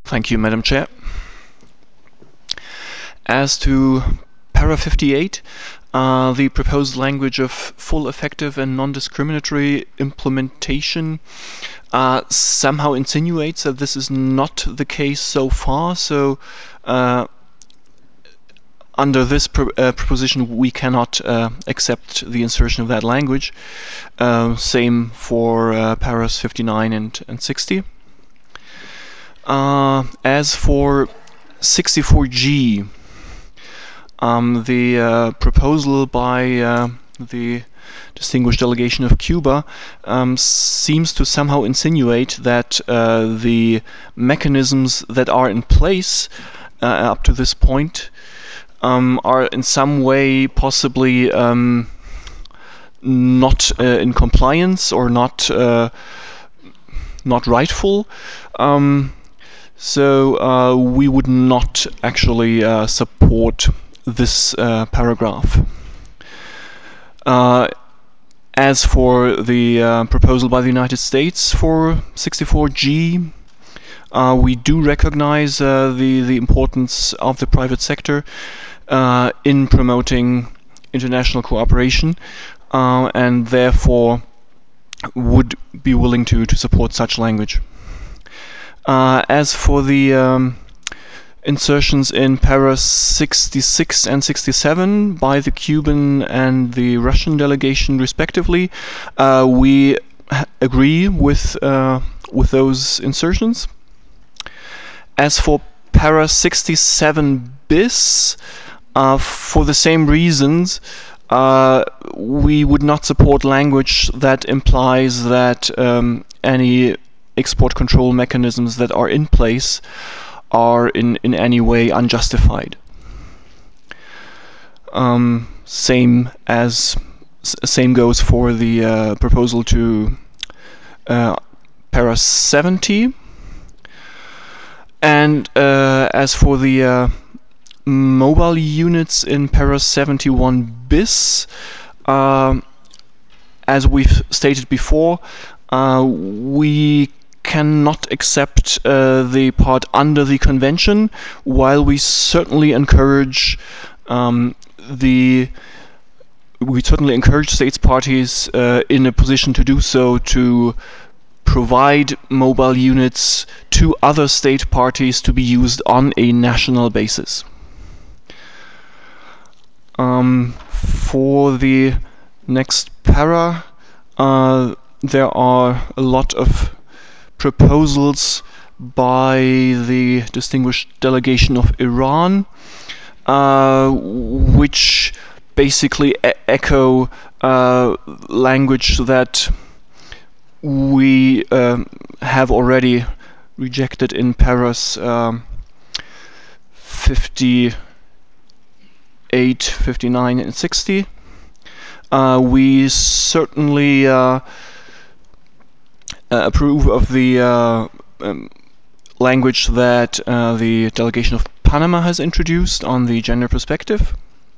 Thank you, Madam Chair. As to para 58, the proposed language of full, effective and non-discriminatory implementation somehow insinuates that this is not the case so far. So under this proposition, we cannot accept the insertion of that language. Same for paras 59 and 60. As for 64G, the proposal by the distinguished delegation of Cuba seems to somehow insinuate that the mechanisms that are in place up to this point are in some way possibly not in compliance or not rightful. So we would not actually support this paragraph. As for the proposal by the United States for 64G, we do recognize the importance of the private sector in promoting international cooperation, and therefore would be willing to support such language. As for the insertions in para 66 and 67 by the Cuban and the Russian delegation respectively, we agree with those insertions. As for para 67 bis, for the same reasons, we would not support language that implies that any export control mechanisms that are in place are in any way unjustified. Same goes for the proposal to para 70. And as for the mobile units in para 71 bis, as we've stated before, we cannot accept the part under the convention, while we certainly encourage states parties in a position to do so to provide mobile units to other state parties to be used on a national basis. For the next para, there are a lot of proposals by the distinguished delegation of Iran, which basically echo language that we have already rejected in paras 58, 59, and 60. We certainly approve of the language that the delegation of Panama has introduced on the gender perspective.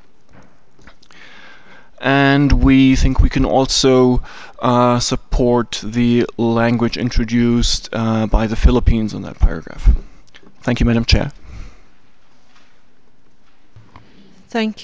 And we think we can also support the language introduced by the Philippines in that paragraph. Thank you, Madam Chair. Thank you.